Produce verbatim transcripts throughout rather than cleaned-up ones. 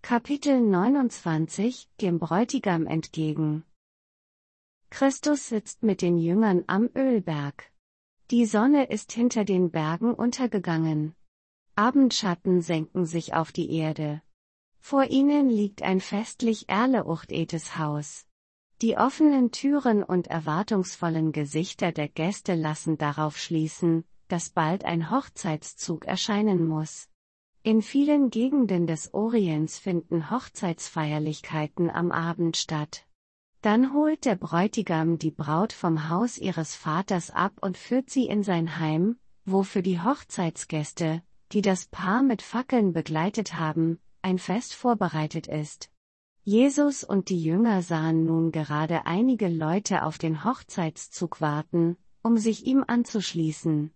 Kapitel neunundzwanzig, dem Bräutigam entgegen. Christus sitzt mit den Jüngern am Ölberg. Die Sonne ist hinter den Bergen untergegangen. Abendschatten senken sich auf die Erde. Vor ihnen liegt ein festlich erleuchtetes Haus. Die offenen Türen und erwartungsvollen Gesichter der Gäste lassen darauf schließen, dass bald ein Hochzeitszug erscheinen muss. In vielen Gegenden des Orients finden Hochzeitsfeierlichkeiten am Abend statt. Dann holt der Bräutigam die Braut vom Haus ihres Vaters ab und führt sie in sein Heim, wo für die Hochzeitsgäste, die das Paar mit Fackeln begleitet haben, ein Fest vorbereitet ist. Jesus und die Jünger sahen nun gerade einige Leute auf den Hochzeitszug warten, um sich ihm anzuschließen.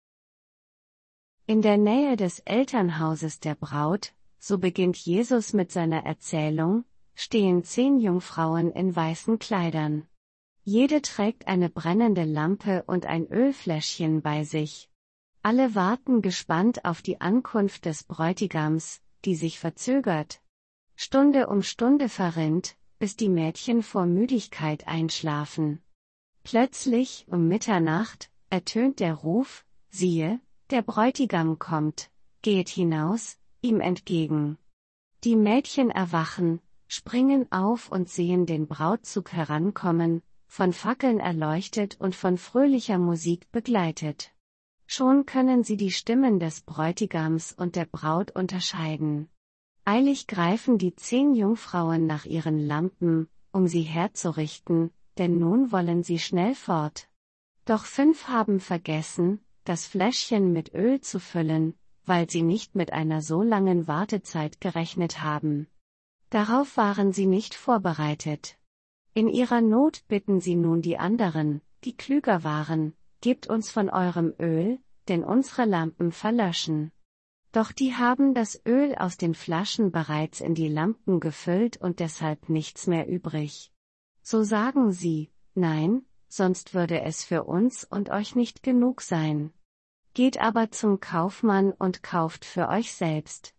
In der Nähe des Elternhauses der Braut, so beginnt Jesus mit seiner Erzählung, stehen zehn Jungfrauen in weißen Kleidern. Jede trägt eine brennende Lampe und ein Ölfläschchen bei sich. Alle warten gespannt auf die Ankunft des Bräutigams, die sich verzögert. Stunde um Stunde verrinnt, bis die Mädchen vor Müdigkeit einschlafen. Plötzlich, um Mitternacht, ertönt der Ruf: Siehe, der Bräutigam kommt, geht hinaus, ihm entgegen. Die Mädchen erwachen, springen auf und sehen den Brautzug herankommen, von Fackeln erleuchtet und von fröhlicher Musik begleitet. Schon können sie die Stimmen des Bräutigams und der Braut unterscheiden. Eilig greifen die zehn Jungfrauen nach ihren Lampen, um sie herzurichten, denn nun wollen sie schnell fort. Doch fünf haben vergessen, das Fläschchen mit Öl zu füllen, weil sie nicht mit einer so langen Wartezeit gerechnet haben. Darauf waren sie nicht vorbereitet. In ihrer Not bitten sie nun die anderen, die klüger waren: Gebt uns von eurem Öl, denn unsere Lampen verlöschen. Doch die haben das Öl aus den Flaschen bereits in die Lampen gefüllt und deshalb nichts mehr übrig. So sagen sie: Nein, sonst würde es für uns und euch nicht genug sein. Geht aber zum Kaufmann und kauft für euch selbst.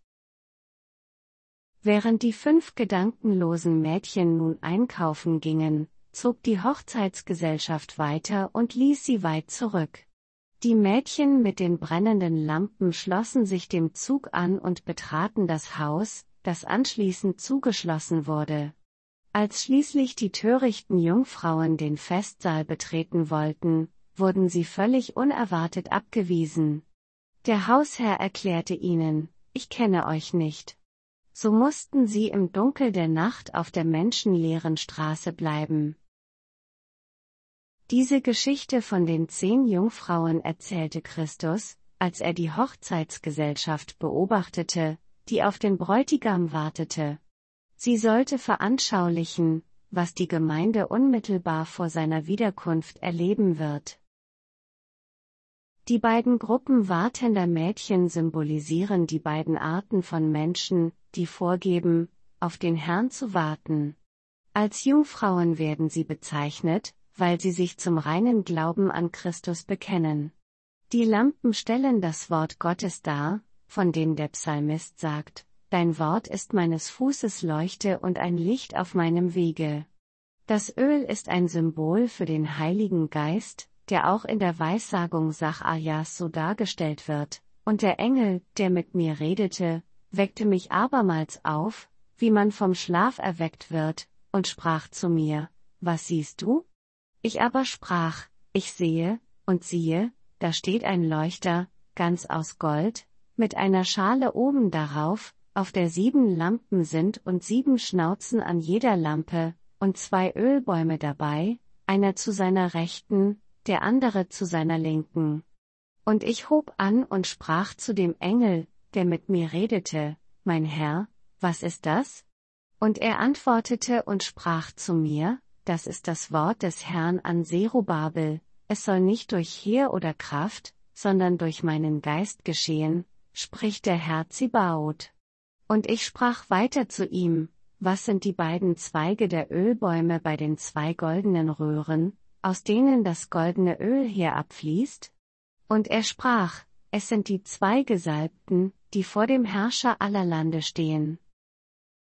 Während die fünf gedankenlosen Mädchen nun einkaufen gingen, zog die Hochzeitsgesellschaft weiter und ließ sie weit zurück. Die Mädchen mit den brennenden Lampen schlossen sich dem Zug an und betraten das Haus, das anschließend zugeschlossen wurde. Als schließlich die törichten Jungfrauen den Festsaal betreten wollten, wurden sie völlig unerwartet abgewiesen. Der Hausherr erklärte ihnen: Ich kenne euch nicht. So mussten sie im Dunkel der Nacht auf der menschenleeren Straße bleiben. Diese Geschichte von den zehn Jungfrauen erzählte Christus, als er die Hochzeitsgesellschaft beobachtete, die auf den Bräutigam wartete. Sie sollte veranschaulichen, was die Gemeinde unmittelbar vor seiner Wiederkunft erleben wird. Die beiden Gruppen wartender Mädchen symbolisieren die beiden Arten von Menschen, die vorgeben, auf den Herrn zu warten. Als Jungfrauen werden sie bezeichnet, weil sie sich zum reinen Glauben an Christus bekennen. Die Lampen stellen das Wort Gottes dar, von dem der Psalmist sagt: Dein Wort ist meines Fußes Leuchte und ein Licht auf meinem Wege. Das Öl ist ein Symbol für den Heiligen Geist, der auch in der Weissagung Sacharjas so dargestellt wird, und der Engel, der mit mir redete, weckte mich abermals auf, wie man vom Schlaf erweckt wird, und sprach zu mir: Was siehst du? Ich aber sprach: Ich sehe, und siehe, da steht ein Leuchter, ganz aus Gold, mit einer Schale oben darauf, auf der sieben Lampen sind und sieben Schnauzen an jeder Lampe, und zwei Ölbäume dabei, einer zu seiner Rechten, der andere zu seiner Linken. Und ich hob an und sprach zu dem Engel, der mit mir redete: Mein Herr, was ist das? Und er antwortete und sprach zu mir: Das ist das Wort des Herrn an Zerubabel: Es soll nicht durch Heer oder Kraft, sondern durch meinen Geist geschehen, spricht der Herr Zebaoth. Und ich sprach weiter zu ihm: Was sind die beiden Zweige der Ölbäume bei den zwei goldenen Röhren, aus denen das goldene Öl herabfließt? Und er sprach: Es sind die zwei Gesalbten, die vor dem Herrscher aller Lande stehen.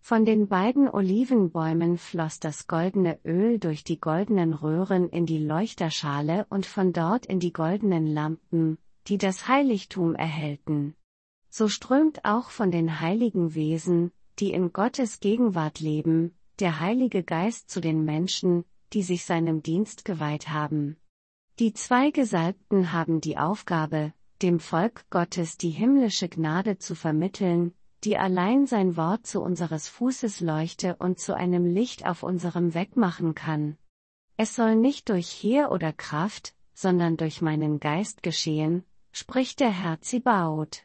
Von den beiden Olivenbäumen floss das goldene Öl durch die goldenen Röhren in die Leuchterschale und von dort in die goldenen Lampen, die das Heiligtum erhellten. So strömt auch von den heiligen Wesen, die in Gottes Gegenwart leben, der Heilige Geist zu den Menschen, die sich seinem Dienst geweiht haben. Die zwei Gesalbten haben die Aufgabe, dem Volk Gottes die himmlische Gnade zu vermitteln, die allein sein Wort zu unseres Fußes Leuchte und zu einem Licht auf unserem Weg machen kann. Es soll nicht durch Heer oder Kraft, sondern durch meinen Geist geschehen, spricht der Herr Zebaoth.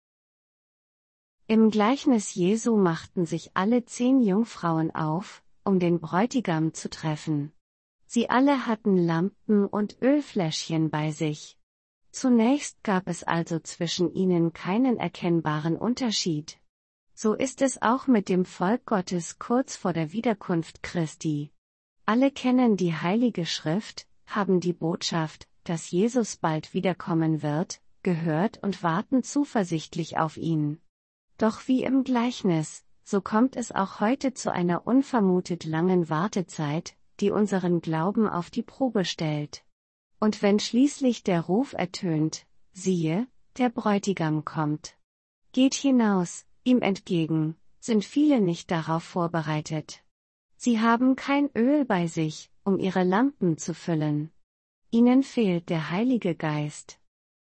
Im Gleichnis Jesu machten sich alle zehn Jungfrauen auf, um den Bräutigam zu treffen. Sie alle hatten Lampen und Ölfläschchen bei sich. Zunächst gab es also zwischen ihnen keinen erkennbaren Unterschied. So ist es auch mit dem Volk Gottes kurz vor der Wiederkunft Christi. Alle kennen die Heilige Schrift, haben die Botschaft, dass Jesus bald wiederkommen wird, gehört und warten zuversichtlich auf ihn. Doch wie im Gleichnis, so kommt es auch heute zu einer unvermutet langen Wartezeit, die unseren Glauben auf die Probe stellt. Und wenn schließlich der Ruf ertönt, siehe, der Bräutigam kommt. Geht hinaus, ihm entgegen, sind viele nicht darauf vorbereitet. Sie haben kein Öl bei sich, um ihre Lampen zu füllen. Ihnen fehlt der Heilige Geist.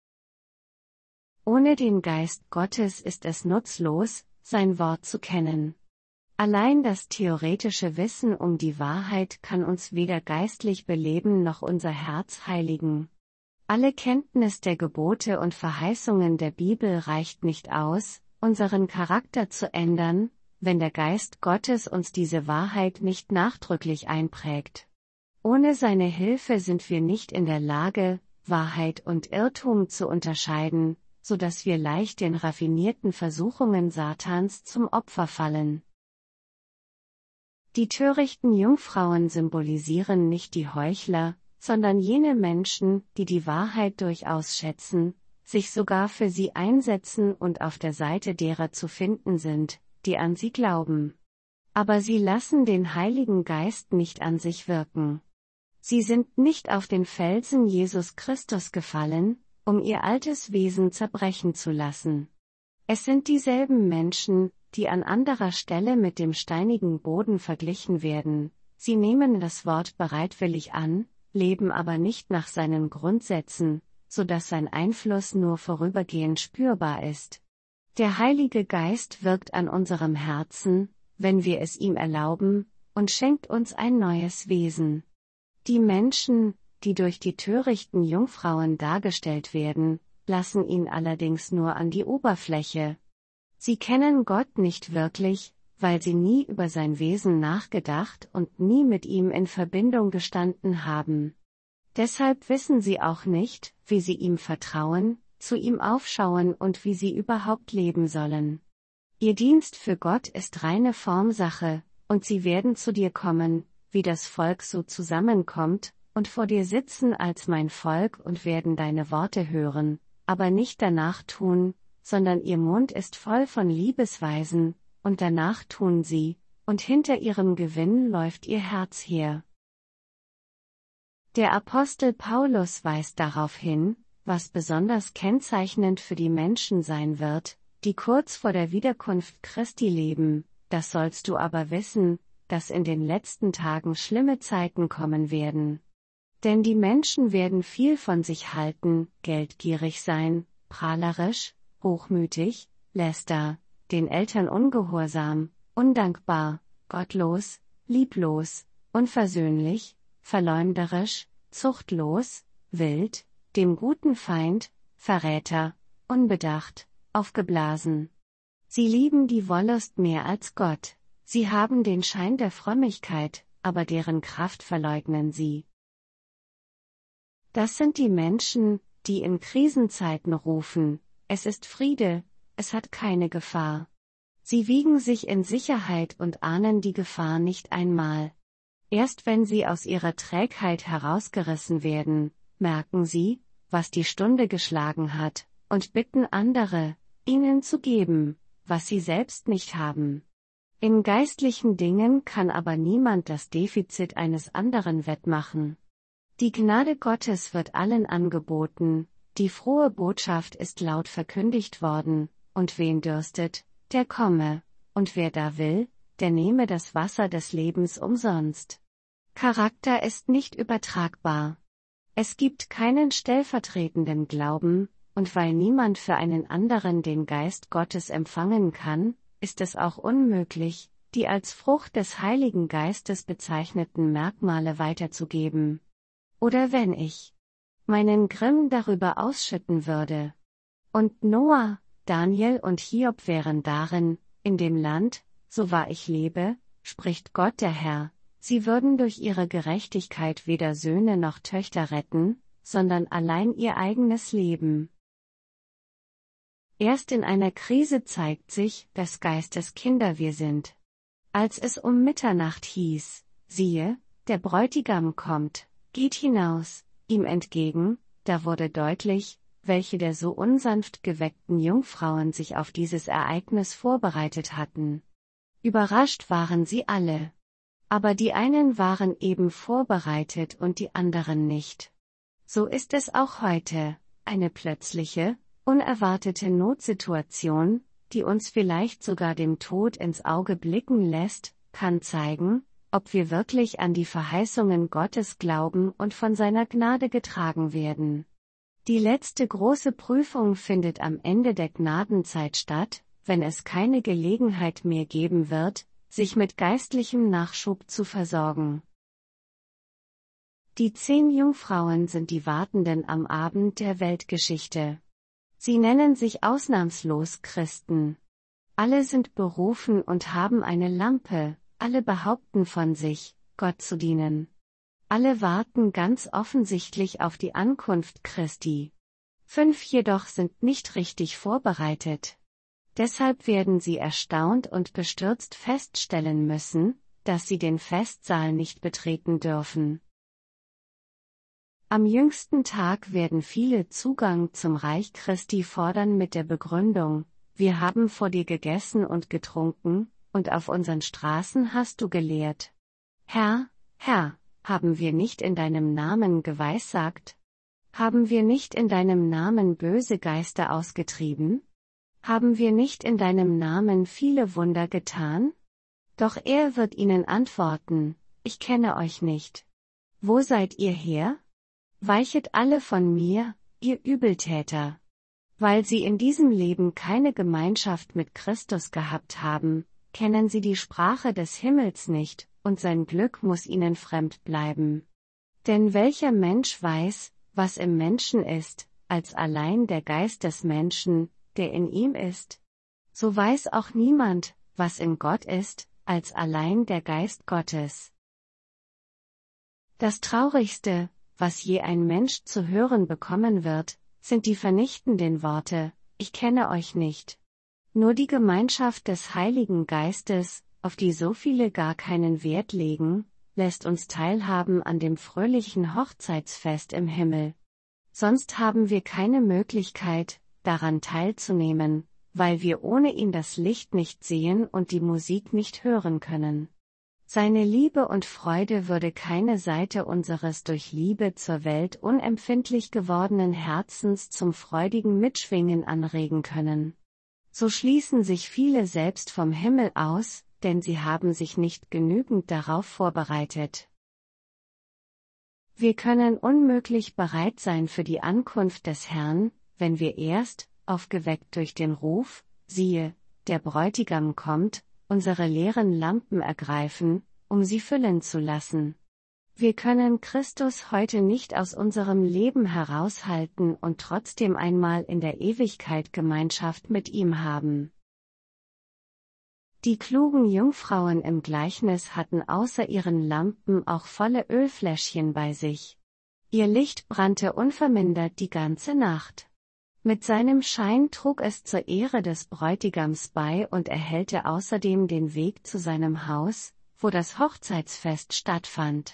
Ohne den Geist Gottes ist es nutzlos, sein Wort zu kennen. Allein das theoretische Wissen um die Wahrheit kann uns weder geistlich beleben noch unser Herz heiligen. Alle Kenntnis der Gebote und Verheißungen der Bibel reicht nicht aus, unseren Charakter zu ändern, wenn der Geist Gottes uns diese Wahrheit nicht nachdrücklich einprägt. Ohne seine Hilfe sind wir nicht in der Lage, Wahrheit und Irrtum zu unterscheiden, so dass wir leicht den raffinierten Versuchungen Satans zum Opfer fallen. Die törichten Jungfrauen symbolisieren nicht die Heuchler, sondern jene Menschen, die die Wahrheit durchaus schätzen, sich sogar für sie einsetzen und auf der Seite derer zu finden sind, die an sie glauben. Aber sie lassen den Heiligen Geist nicht an sich wirken. Sie sind nicht auf den Felsen Jesus Christus gefallen, um ihr altes Wesen zerbrechen zu lassen. Es sind dieselben Menschen, die an anderer Stelle mit dem steinigen Boden verglichen werden. Sie nehmen das Wort bereitwillig an, leben aber nicht nach seinen Grundsätzen, so dass sein Einfluss nur vorübergehend spürbar ist. Der Heilige Geist wirkt an unserem Herzen, wenn wir es ihm erlauben, und schenkt uns ein neues Wesen. Die Menschen, die durch die törichten Jungfrauen dargestellt werden, lassen ihn allerdings nur an die Oberfläche. Sie kennen Gott nicht wirklich, weil sie nie über sein Wesen nachgedacht und nie mit ihm in Verbindung gestanden haben. Deshalb wissen sie auch nicht, wie sie ihm vertrauen, zu ihm aufschauen und wie sie überhaupt leben sollen. Ihr Dienst für Gott ist reine Formsache, und sie werden zu dir kommen, wie das Volk so zusammenkommt, und vor dir sitzen als mein Volk und werden deine Worte hören, aber nicht danach tun, sondern ihr Mund ist voll von Liebesweisen, und danach tun sie, und hinter ihrem Gewinn läuft ihr Herz her. Der Apostel Paulus weist darauf hin, was besonders kennzeichnend für die Menschen sein wird, die kurz vor der Wiederkunft Christi leben. Das sollst du aber wissen, dass in den letzten Tagen schlimme Zeiten kommen werden. Denn die Menschen werden viel von sich halten, geldgierig sein, prahlerisch, hochmütig, läster, den Eltern ungehorsam, undankbar, gottlos, lieblos, unversöhnlich, verleumderisch, zuchtlos, wild, dem guten Feind, Verräter, unbedacht, aufgeblasen. Sie lieben die Wollust mehr als Gott, sie haben den Schein der Frömmigkeit, aber deren Kraft verleugnen sie. Das sind die Menschen, die in Krisenzeiten rufen, es ist Friede, es hat keine Gefahr. Sie wiegen sich in Sicherheit und ahnen die Gefahr nicht einmal. Erst wenn sie aus ihrer Trägheit herausgerissen werden, merken sie, was die Stunde geschlagen hat, und bitten andere, ihnen zu geben, was sie selbst nicht haben. In geistlichen Dingen kann aber niemand das Defizit eines anderen wettmachen. Die Gnade Gottes wird allen angeboten, die frohe Botschaft ist laut verkündigt worden, und wen dürstet, der komme, und wer da will, der nehme das Wasser des Lebens umsonst. Charakter ist nicht übertragbar. Es gibt keinen stellvertretenden Glauben, und weil niemand für einen anderen den Geist Gottes empfangen kann, ist es auch unmöglich, die als Frucht des Heiligen Geistes bezeichneten Merkmale weiterzugeben. Oder wenn ich meinen Grimm darüber ausschütten würde. Und Noah, Daniel und Hiob wären darin, in dem Land, so wahr ich lebe, spricht Gott der Herr, sie würden durch ihre Gerechtigkeit weder Söhne noch Töchter retten, sondern allein ihr eigenes Leben. Erst in einer Krise zeigt sich, dass Geistes Kinder wir sind. Als es um Mitternacht hieß, siehe, der Bräutigam kommt, geht hinaus, ihm entgegen, da wurde deutlich, welche der so unsanft geweckten Jungfrauen sich auf dieses Ereignis vorbereitet hatten. Überrascht waren sie alle. Aber die einen waren eben vorbereitet und die anderen nicht. So ist es auch heute, eine plötzliche, unerwartete Notsituation, die uns vielleicht sogar dem Tod ins Auge blicken lässt, kann zeigen, ob wir wirklich an die Verheißungen Gottes glauben und von seiner Gnade getragen werden. Die letzte große Prüfung findet am Ende der Gnadenzeit statt, wenn es keine Gelegenheit mehr geben wird, sich mit geistlichem Nachschub zu versorgen. Die zehn Jungfrauen sind die Wartenden am Abend der Weltgeschichte. Sie nennen sich ausnahmslos Christen. Alle sind berufen und haben eine Lampe, alle behaupten von sich, Gott zu dienen. Alle warten ganz offensichtlich auf die Ankunft Christi. Fünf jedoch sind nicht richtig vorbereitet. Deshalb werden sie erstaunt und bestürzt feststellen müssen, dass sie den Festsaal nicht betreten dürfen. Am jüngsten Tag werden viele Zugang zum Reich Christi fordern mit der Begründung, wir haben vor dir gegessen und getrunken, und auf unseren Straßen hast du gelehrt. Herr, Herr, haben wir nicht in deinem Namen geweissagt? Haben wir nicht in deinem Namen böse Geister ausgetrieben? Haben wir nicht in deinem Namen viele Wunder getan? Doch er wird ihnen antworten, ich kenne euch nicht. Wo seid ihr her? Weichet alle von mir, ihr Übeltäter. Weil sie in diesem Leben keine Gemeinschaft mit Christus gehabt haben, kennen sie die Sprache des Himmels nicht, und sein Glück muss ihnen fremd bleiben. Denn welcher Mensch weiß, was im Menschen ist, als allein der Geist des Menschen, der in ihm ist? So weiß auch niemand, was in Gott ist, als allein der Geist Gottes. Das Traurigste, was je ein Mensch zu hören bekommen wird, sind die vernichtenden Worte, ich kenne euch nicht. Nur die Gemeinschaft des Heiligen Geistes, auf die so viele gar keinen Wert legen, lässt uns teilhaben an dem fröhlichen Hochzeitsfest im Himmel. Sonst haben wir keine Möglichkeit, daran teilzunehmen, weil wir ohne ihn das Licht nicht sehen und die Musik nicht hören können. Seine Liebe und Freude würde keine Seite unseres durch Liebe zur Welt unempfindlich gewordenen Herzens zum freudigen Mitschwingen anregen können. So schließen sich viele selbst vom Himmel aus, denn sie haben sich nicht genügend darauf vorbereitet. Wir können unmöglich bereit sein für die Ankunft des Herrn, wenn wir erst, aufgeweckt durch den Ruf, siehe, der Bräutigam kommt, unsere leeren Lampen ergreifen, um sie füllen zu lassen. Wir können Christus heute nicht aus unserem Leben heraushalten und trotzdem einmal in der Ewigkeit Gemeinschaft mit ihm haben. Die klugen Jungfrauen im Gleichnis hatten außer ihren Lampen auch volle Ölfläschchen bei sich. Ihr Licht brannte unvermindert die ganze Nacht. Mit seinem Schein trug es zur Ehre des Bräutigams bei und erhellte außerdem den Weg zu seinem Haus, wo das Hochzeitsfest stattfand.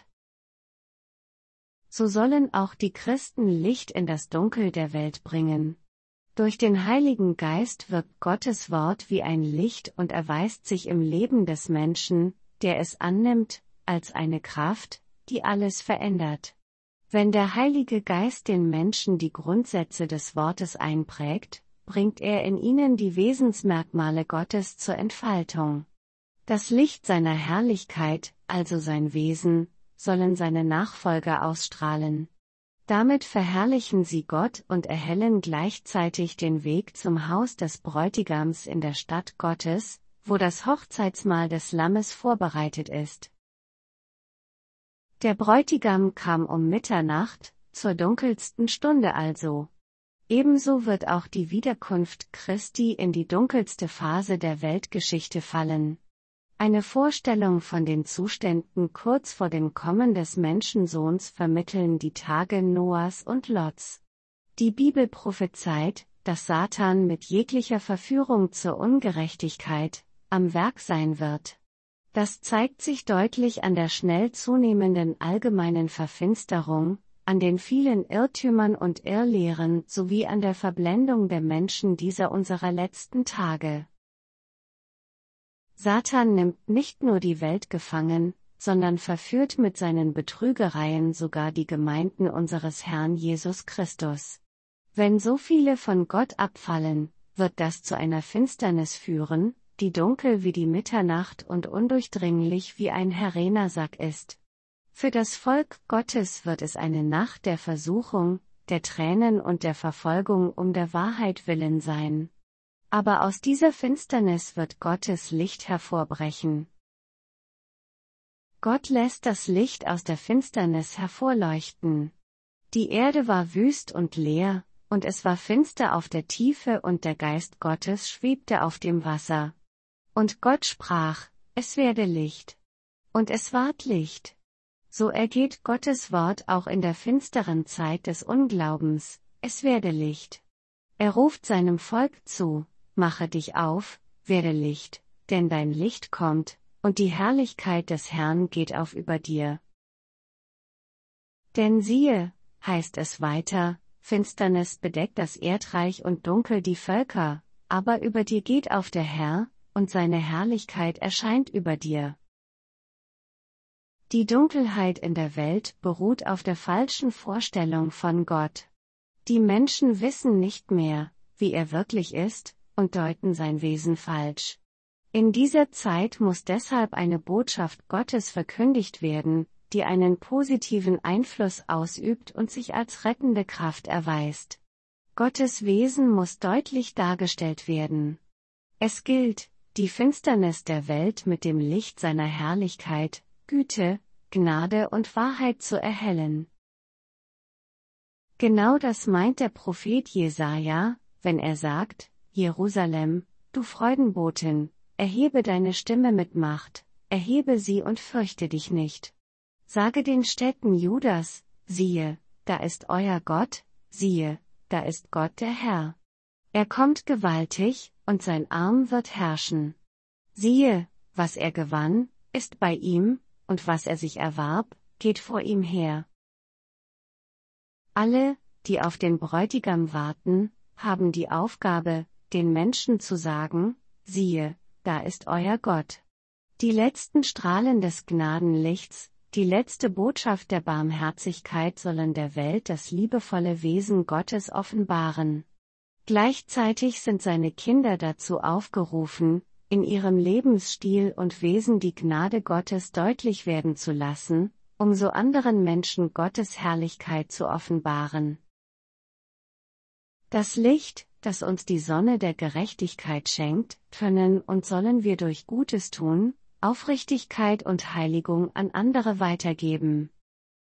So sollen auch die Christen Licht in das Dunkel der Welt bringen. Durch den Heiligen Geist wirkt Gottes Wort wie ein Licht und erweist sich im Leben des Menschen, der es annimmt, als eine Kraft, die alles verändert. Wenn der Heilige Geist den Menschen die Grundsätze des Wortes einprägt, bringt er in ihnen die Wesensmerkmale Gottes zur Entfaltung. Das Licht seiner Herrlichkeit, also sein Wesen, sollen seine Nachfolger ausstrahlen. Damit verherrlichen sie Gott und erhellen gleichzeitig den Weg zum Haus des Bräutigams in der Stadt Gottes, wo das Hochzeitsmahl des Lammes vorbereitet ist. Der Bräutigam kam um Mitternacht, zur dunkelsten Stunde also. Ebenso wird auch die Wiederkunft Christi in die dunkelste Phase der Weltgeschichte fallen. Eine Vorstellung von den Zuständen kurz vor dem Kommen des Menschensohns vermitteln die Tage Noahs und Lots. Die Bibel prophezeit, dass Satan mit jeglicher Verführung zur Ungerechtigkeit am Werk sein wird. Das zeigt sich deutlich an der schnell zunehmenden allgemeinen Verfinsterung, an den vielen Irrtümern und Irrlehren sowie an der Verblendung der Menschen dieser unserer letzten Tage. Satan nimmt nicht nur die Welt gefangen, sondern verführt mit seinen Betrügereien sogar die Gemeinden unseres Herrn Jesus Christus. Wenn so viele von Gott abfallen, wird das zu einer Finsternis führen, die dunkel wie die Mitternacht und undurchdringlich wie ein Herenersack ist. Für das Volk Gottes wird es eine Nacht der Versuchung, der Tränen und der Verfolgung um der Wahrheit willen sein. Aber aus dieser Finsternis wird Gottes Licht hervorbrechen. Gott lässt das Licht aus der Finsternis hervorleuchten. Die Erde war wüst und leer, und es war finster auf der Tiefe und der Geist Gottes schwebte auf dem Wasser. Und Gott sprach, es werde Licht. Und es ward Licht. So ergeht Gottes Wort auch in der finsteren Zeit des Unglaubens, es werde Licht. Er ruft seinem Volk zu, mache dich auf, werde Licht, denn dein Licht kommt, und die Herrlichkeit des Herrn geht auf über dir. Denn siehe, heißt es weiter, Finsternis bedeckt das Erdreich und Dunkel die Völker, aber über dir geht auf der Herr, und seine Herrlichkeit erscheint über dir. Die Dunkelheit in der Welt beruht auf der falschen Vorstellung von Gott. Die Menschen wissen nicht mehr, wie er wirklich ist, und deuten sein Wesen falsch. In dieser Zeit muss deshalb eine Botschaft Gottes verkündigt werden, die einen positiven Einfluss ausübt und sich als rettende Kraft erweist. Gottes Wesen muss deutlich dargestellt werden. Es gilt, die Finsternis der Welt mit dem Licht seiner Herrlichkeit, Güte, Gnade und Wahrheit zu erhellen. Genau das meint der Prophet Jesaja, wenn er sagt, Jerusalem, du Freudenbotin, erhebe deine Stimme mit Macht, erhebe sie und fürchte dich nicht. Sage den Städten Judas, siehe, da ist euer Gott, siehe, da ist Gott der Herr. Er kommt gewaltig, und sein Arm wird herrschen. Siehe, was er gewann, ist bei ihm, und was er sich erwarb, geht vor ihm her. Alle, die auf den Bräutigam warten, haben die Aufgabe, den Menschen zu sagen, siehe, da ist euer Gott. Die letzten Strahlen des Gnadenlichts, die letzte Botschaft der Barmherzigkeit sollen der Welt das liebevolle Wesen Gottes offenbaren. Gleichzeitig sind seine Kinder dazu aufgerufen, in ihrem Lebensstil und Wesen die Gnade Gottes deutlich werden zu lassen, um so anderen Menschen Gottes Herrlichkeit zu offenbaren. Das Licht, das uns die Sonne der Gerechtigkeit schenkt, können und sollen wir durch Gutes tun, Aufrichtigkeit und Heiligung an andere weitergeben.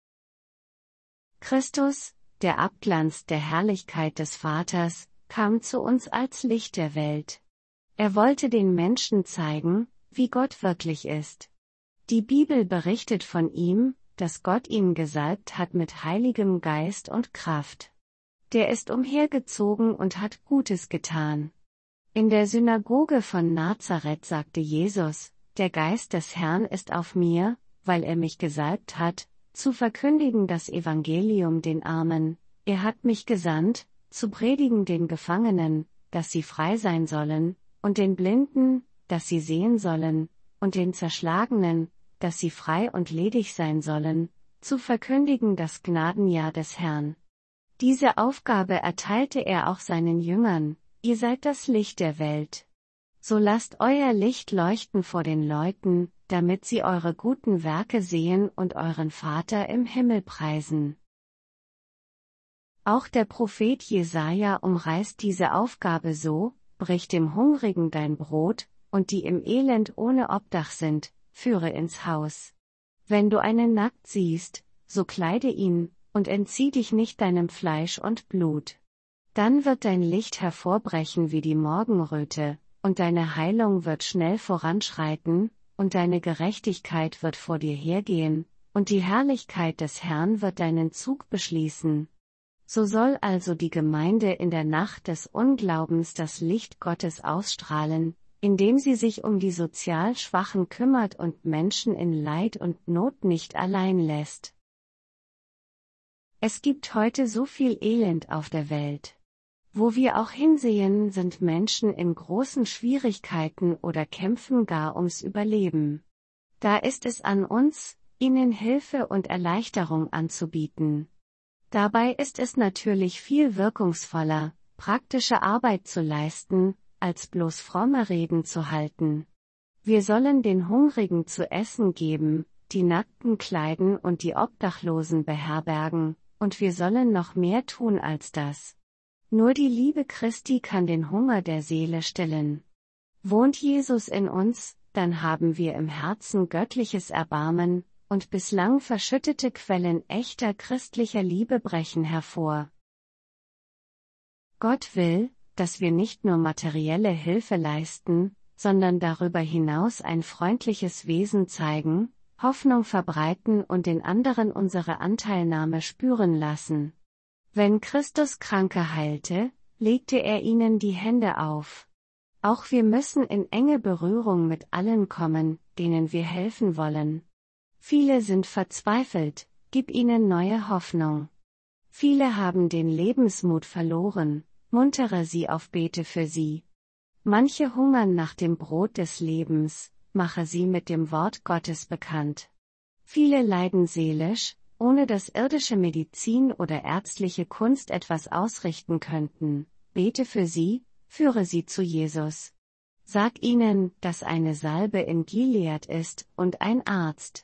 Christus, der Abglanz der Herrlichkeit des Vaters, kam zu uns als Licht der Welt. Er wollte den Menschen zeigen, wie Gott wirklich ist. Die Bibel berichtet von ihm, dass Gott ihn gesalbt hat mit Heiligem Geist und Kraft. Der ist umhergezogen und hat Gutes getan. In der Synagoge von Nazareth sagte Jesus, der Geist des Herrn ist auf mir, weil er mich gesalbt hat, zu verkündigen das Evangelium den Armen, er hat mich gesandt, zu predigen den Gefangenen, dass sie frei sein sollen, und den Blinden, dass sie sehen sollen, und den Zerschlagenen, dass sie frei und ledig sein sollen, zu verkündigen das Gnadenjahr des Herrn. Diese Aufgabe erteilte er auch seinen Jüngern: Ihr seid das Licht der Welt. So lasst euer Licht leuchten vor den Leuten, damit sie eure guten Werke sehen und euren Vater im Himmel preisen. Auch der Prophet Jesaja umreißt diese Aufgabe so: Brich dem Hungrigen dein Brot, und die im Elend ohne Obdach sind, führe ins Haus. Wenn du einen nackt siehst, so kleide ihn, und entzieh dich nicht deinem Fleisch und Blut. Dann wird dein Licht hervorbrechen wie die Morgenröte, und deine Heilung wird schnell voranschreiten, und deine Gerechtigkeit wird vor dir hergehen, und die Herrlichkeit des Herrn wird deinen Zug beschließen. So soll also die Gemeinde in der Nacht des Unglaubens das Licht Gottes ausstrahlen, indem sie sich um die sozial Schwachen kümmert und Menschen in Leid und Not nicht allein lässt. Es gibt heute so viel Elend auf der Welt. Wo wir auch hinsehen, sind Menschen in großen Schwierigkeiten oder kämpfen gar ums Überleben. Da ist es an uns, ihnen Hilfe und Erleichterung anzubieten. Dabei ist es natürlich viel wirkungsvoller, praktische Arbeit zu leisten, als bloß fromme Reden zu halten. Wir sollen den Hungrigen zu essen geben, die Nackten kleiden und die Obdachlosen beherbergen, und wir sollen noch mehr tun als das. Nur die Liebe Christi kann den Hunger der Seele stillen. Wohnt Jesus in uns, dann haben wir im Herzen göttliches Erbarmen, und bislang verschüttete Quellen echter christlicher Liebe brechen hervor. Gott will, dass wir nicht nur materielle Hilfe leisten, sondern darüber hinaus ein freundliches Wesen zeigen, Hoffnung verbreiten und den anderen unsere Anteilnahme spüren lassen. Wenn Christus Kranke heilte, legte er ihnen die Hände auf. Auch wir müssen in enge Berührung mit allen kommen, denen wir helfen wollen. Viele sind verzweifelt, gib ihnen neue Hoffnung. Viele haben den Lebensmut verloren, muntere sie auf, bete für sie. Manche hungern nach dem Brot des Lebens, mache sie mit dem Wort Gottes bekannt. Viele leiden seelisch, ohne dass irdische Medizin oder ärztliche Kunst etwas ausrichten könnten, bete für sie, führe sie zu Jesus. Sag ihnen, dass eine Salbe in Gilead ist und ein Arzt.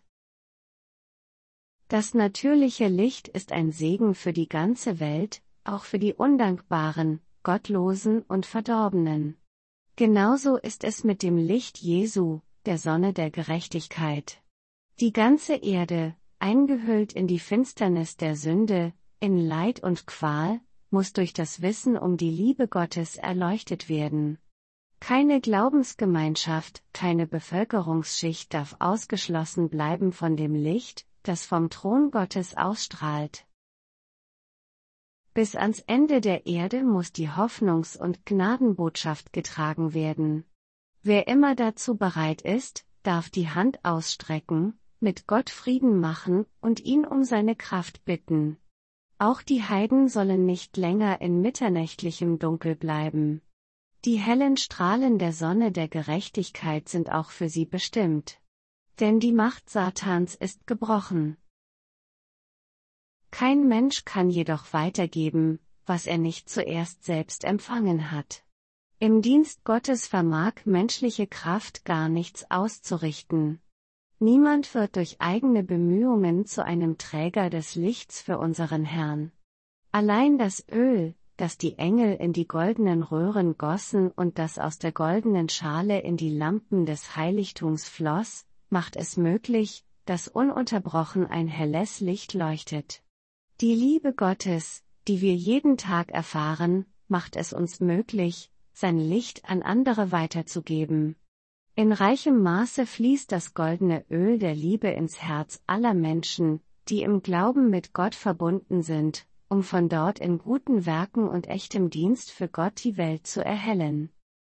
Das natürliche Licht ist ein Segen für die ganze Welt, auch für die Undankbaren, Gottlosen und Verdorbenen. Genauso ist es mit dem Licht Jesu, der Sonne der Gerechtigkeit. Die ganze Erde, eingehüllt in die Finsternis der Sünde, in Leid und Qual, muss durch das Wissen um die Liebe Gottes erleuchtet werden. Keine Glaubensgemeinschaft, keine Bevölkerungsschicht darf ausgeschlossen bleiben von dem Licht, das vom Thron Gottes ausstrahlt. Bis ans Ende der Erde muss die Hoffnungs- und Gnadenbotschaft getragen werden. Wer immer dazu bereit ist, darf die Hand ausstrecken, mit Gott Frieden machen und ihn um seine Kraft bitten. Auch die Heiden sollen nicht länger in mitternächtlichem Dunkel bleiben. Die hellen Strahlen der Sonne der Gerechtigkeit sind auch für sie bestimmt. Denn die Macht Satans ist gebrochen. Kein Mensch kann jedoch weitergeben, was er nicht zuerst selbst empfangen hat. Im Dienst Gottes vermag menschliche Kraft gar nichts auszurichten. Niemand wird durch eigene Bemühungen zu einem Träger des Lichts für unseren Herrn. Allein das Öl, das die Engel in die goldenen Röhren gossen und das aus der goldenen Schale in die Lampen des Heiligtums floss, macht es möglich, dass ununterbrochen ein helles Licht leuchtet. Die Liebe Gottes, die wir jeden Tag erfahren, macht es uns möglich, sein Licht an andere weiterzugeben. In reichem Maße fließt das goldene Öl der Liebe ins Herz aller Menschen, die im Glauben mit Gott verbunden sind, um von dort in guten Werken und echtem Dienst für Gott die Welt zu erhellen.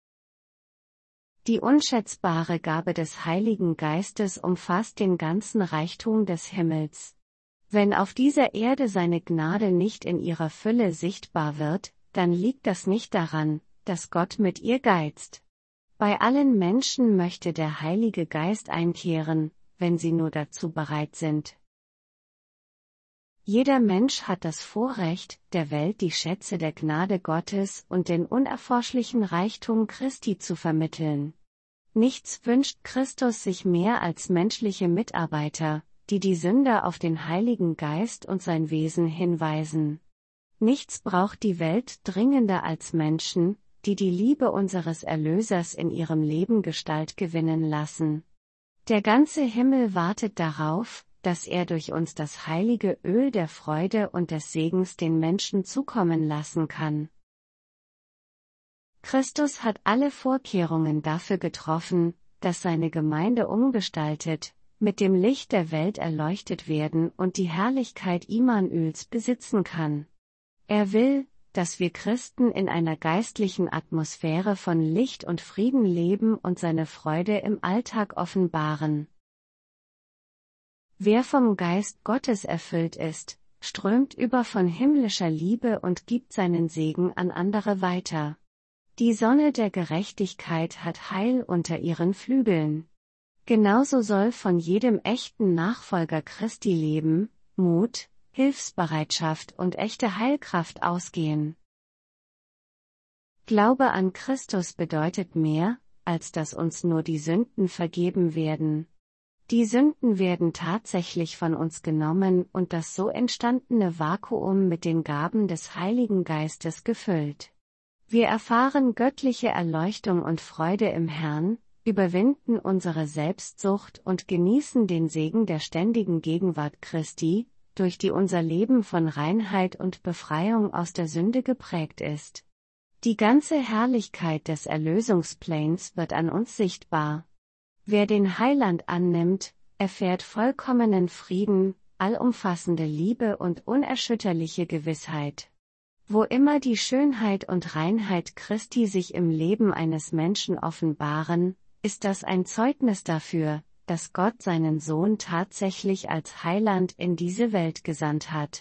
Die unschätzbare Gabe des Heiligen Geistes umfasst den ganzen Reichtum des Himmels. Wenn auf dieser Erde seine Gnade nicht in ihrer Fülle sichtbar wird, dann liegt das nicht daran, dass Gott mit ihr geizt. Bei allen Menschen möchte der Heilige Geist einkehren, wenn sie nur dazu bereit sind. Jeder Mensch hat das Vorrecht, der Welt die Schätze der Gnade Gottes und den unerforschlichen Reichtum Christi zu vermitteln. Nichts wünscht Christus sich mehr als menschliche Mitarbeiter, die die Sünder auf den Heiligen Geist und sein Wesen hinweisen. Nichts braucht die Welt dringender als Menschen, die die Liebe unseres Erlösers in ihrem Leben Gestalt gewinnen lassen. Der ganze Himmel wartet darauf, dass er durch uns das heilige Öl der Freude und des Segens den Menschen zukommen lassen kann. Christus hat alle Vorkehrungen dafür getroffen, dass seine Gemeinde umgestaltet, mit dem Licht der Welt erleuchtet werden und die Herrlichkeit Immanuels besitzen kann. Er will, dass wir Christen in einer geistlichen Atmosphäre von Licht und Frieden leben und seine Freude im Alltag offenbaren. Wer vom Geist Gottes erfüllt ist, strömt über von himmlischer Liebe und gibt seinen Segen an andere weiter. Die Sonne der Gerechtigkeit hat Heil unter ihren Flügeln. Genauso soll von jedem echten Nachfolger Christi Leben, Mut, Hilfsbereitschaft und echte Heilkraft ausgehen. Glaube an Christus bedeutet mehr, als dass uns nur die Sünden vergeben werden. Die Sünden werden tatsächlich von uns genommen und das so entstandene Vakuum mit den Gaben des Heiligen Geistes gefüllt. Wir erfahren göttliche Erleuchtung und Freude im Herrn, überwinden unsere Selbstsucht und genießen den Segen der ständigen Gegenwart Christi, durch die unser Leben von Reinheit und Befreiung aus der Sünde geprägt ist. Die ganze Herrlichkeit des Erlösungsplans wird an uns sichtbar. Wer den Heiland annimmt, erfährt vollkommenen Frieden, allumfassende Liebe und unerschütterliche Gewissheit. Wo immer die Schönheit und Reinheit Christi sich im Leben eines Menschen offenbaren, ist das ein Zeugnis dafür, dass Gott seinen Sohn tatsächlich als Heiland in diese Welt gesandt hat.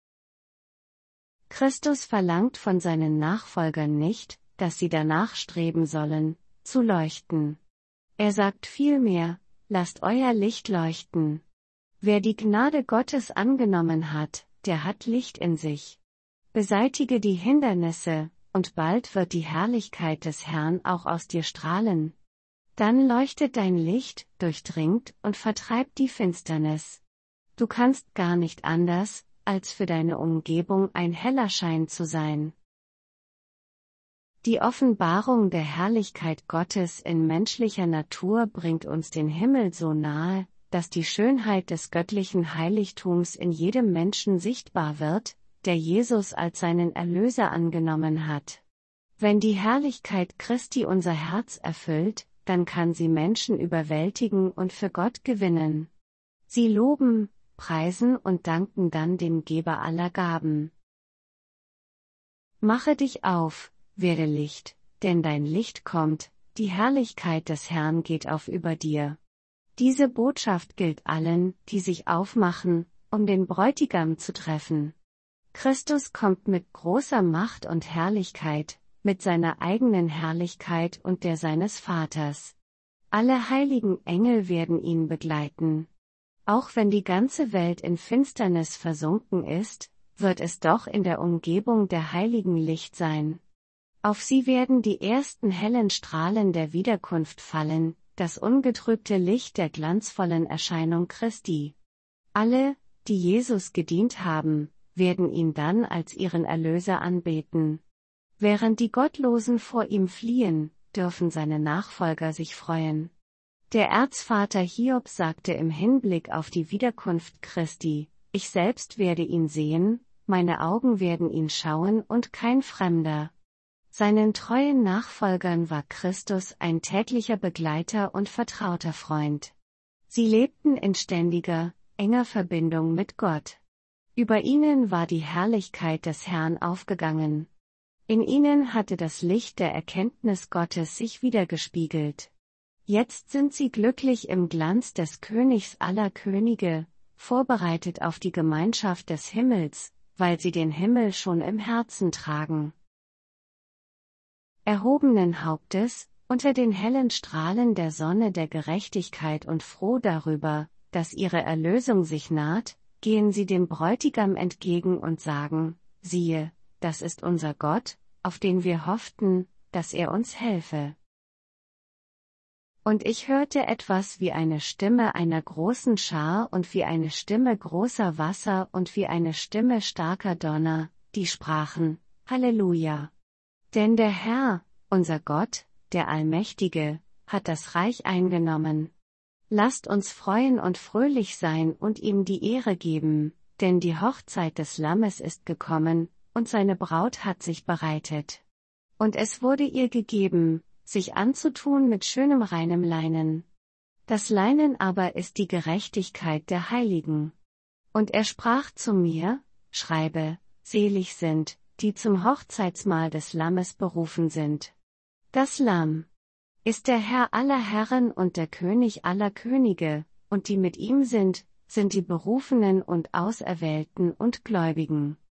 Christus verlangt von seinen Nachfolgern nicht, dass sie danach streben sollen, zu leuchten. Er sagt vielmehr, lasst euer Licht leuchten. Wer die Gnade Gottes angenommen hat, der hat Licht in sich. Beseitige die Hindernisse, und bald wird die Herrlichkeit des Herrn auch aus dir strahlen. Dann leuchtet dein Licht, durchdringt und vertreibt die Finsternis. Du kannst gar nicht anders, als für deine Umgebung ein heller Schein zu sein. Die Offenbarung der Herrlichkeit Gottes in menschlicher Natur bringt uns den Himmel so nahe, dass die Schönheit des göttlichen Heiligtums in jedem Menschen sichtbar wird, der Jesus als seinen Erlöser angenommen hat. Wenn die Herrlichkeit Christi unser Herz erfüllt, dann kann sie Menschen überwältigen und für Gott gewinnen. Sie loben, preisen und danken dann dem Geber aller Gaben. Mache dich auf, werde Licht, denn dein Licht kommt, die Herrlichkeit des Herrn geht auf über dir. Diese Botschaft gilt allen, die sich aufmachen, um den Bräutigam zu treffen. Christus kommt mit großer Macht und Herrlichkeit, mit seiner eigenen Herrlichkeit und der seines Vaters. Alle heiligen Engel werden ihn begleiten. Auch wenn die ganze Welt in Finsternis versunken ist, wird es doch in der Umgebung der Heiligen Licht sein. Auf sie werden die ersten hellen Strahlen der Wiederkunft fallen, das ungetrübte Licht der glanzvollen Erscheinung Christi. Alle, die Jesus gedient haben, werden ihn dann als ihren Erlöser anbeten. Während die Gottlosen vor ihm fliehen, dürfen seine Nachfolger sich freuen. Der Erzvater Hiob sagte im Hinblick auf die Wiederkunft Christi, ich selbst werde ihn sehen, meine Augen werden ihn schauen und kein Fremder. Seinen treuen Nachfolgern war Christus ein täglicher Begleiter und vertrauter Freund. Sie lebten in ständiger, enger Verbindung mit Gott. Über ihnen war die Herrlichkeit des Herrn aufgegangen. In ihnen hatte das Licht der Erkenntnis Gottes sich widergespiegelt. Jetzt sind sie glücklich im Glanz des Königs aller Könige, vorbereitet auf die Gemeinschaft des Himmels, weil sie den Himmel schon im Herzen tragen. erhobenen Hauptes, unter den hellen Strahlen der Sonne der Gerechtigkeit und froh darüber, dass ihre Erlösung sich naht, gehen sie dem Bräutigam entgegen und sagen, siehe, das ist unser Gott, auf den wir hofften, dass er uns helfe. Und ich hörte etwas wie eine Stimme einer großen Schar und wie eine Stimme großer Wasser und wie eine Stimme starker Donner, die sprachen, Halleluja! Denn der Herr, unser Gott, der Allmächtige, hat das Reich eingenommen. Lasst uns freuen und fröhlich sein und ihm die Ehre geben, denn die Hochzeit des Lammes ist gekommen, und seine Braut hat sich bereitet. Und es wurde ihr gegeben, sich anzutun mit schönem reinem Leinen. Das Leinen aber ist die Gerechtigkeit der Heiligen. Und er sprach zu mir, schreibe, selig sind, die zum Hochzeitsmahl des Lammes berufen sind. Das Lamm ist der Herr aller Herren und der König aller Könige, und die mit ihm sind, sind die Berufenen und Auserwählten und Gläubigen.